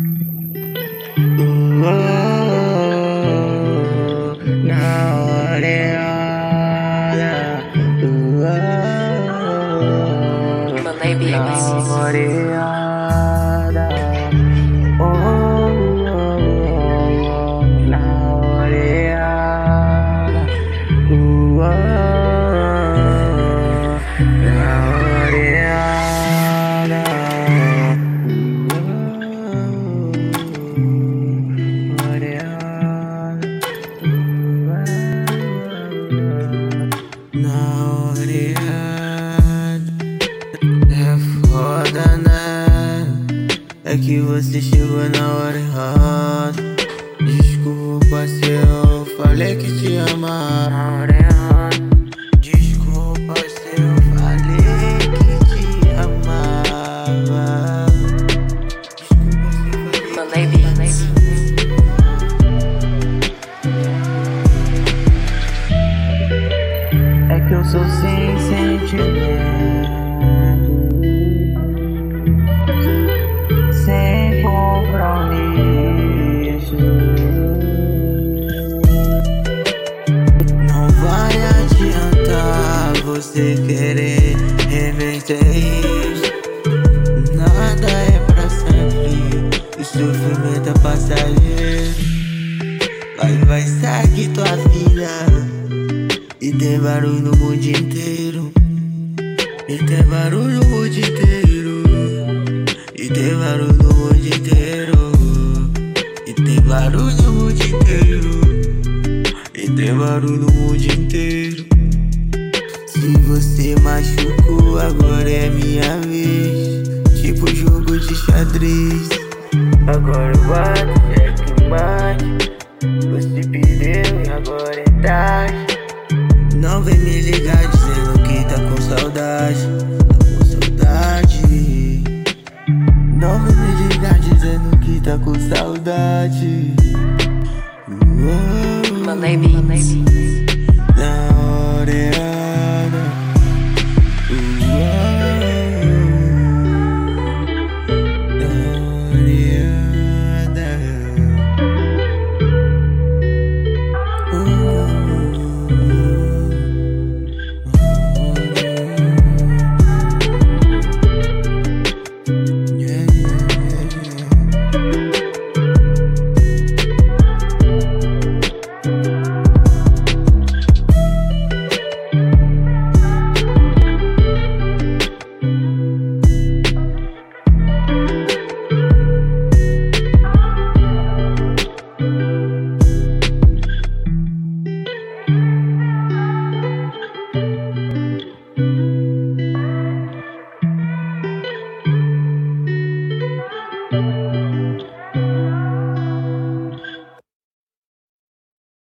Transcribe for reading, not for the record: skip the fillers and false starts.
Na oreada, Malay na Beats. oreada, na oreada, na é foda, né? É que você chegou na hora errada. Desculpa se eu falei que te amava na hora errada. Desculpa se eu falei que te amava. Desculpa se eu falei Malay Beats. é que eu sou sem sentimento, sem compromisso. Não vai adiantar você querer reverter isso. Nada é pra sempre, o sofrimento é passageiro. Vai segue tua vida. E tem barulho no mundo inteiro. E tem barulho no mundo inteiro. E tem barulho no mundo inteiro. E tem barulho no mundo inteiro. E tem barulho no mundo inteiro. Se você machucou, agora é minha vez. Tipo jogo de xadrez. Agora eu bato, checkmate. Você perdeu e agora é tarde. Não vem me ligar dizendo que tá com saudade. Tá com saudade. Não vem me ligar dizendo que tá com saudade. Malay Beats. Na hora